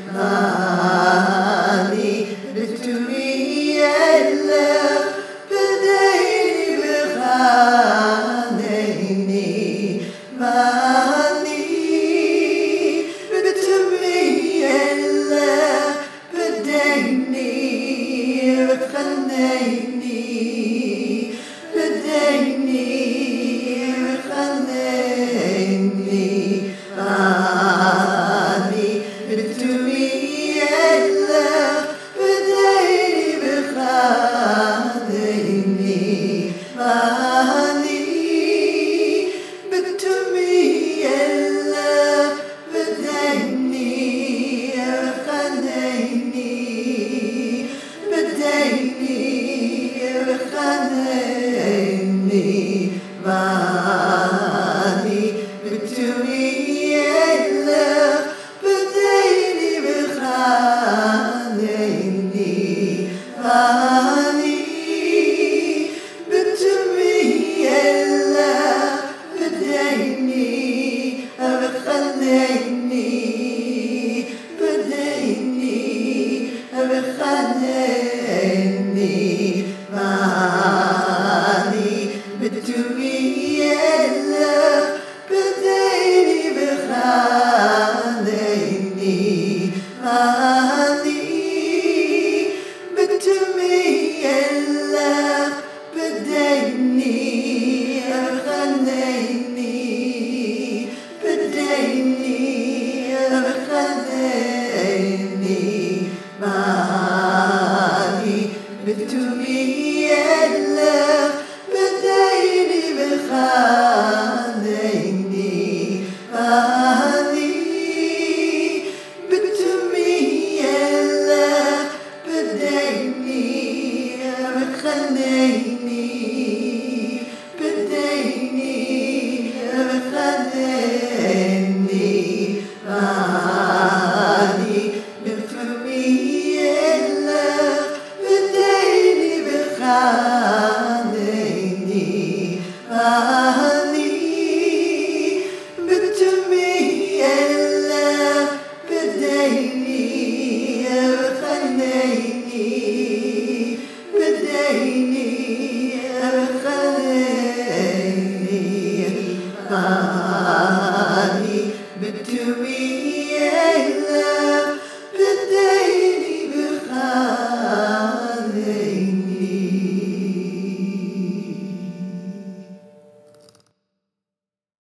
ماني بتوي إلا بديني بخانيني ماني بتوي إلا بديني بخانيني بديني بخانيني ماني بتوي إلا بديني بخانيني ماني بتوي إلا بديني بخانيني بديني بخانيني ماني بتوي إلا بديني بخانيني ماني بتوي إلا بديني بخانيني بديني بخانيني ماني بتوي إلا بديني بخانيني ماني بتوي إلا بديني بخانيني بديني بخانيني ماني بتوي إلا بديني بخانيني ماني بتوي إلا بديني بخانيني بديني بخانيني ماني بتوي إلا بديني بخانيني ماني بتوي إلا بديني بخانيني بديني بخانيني ماني بتوي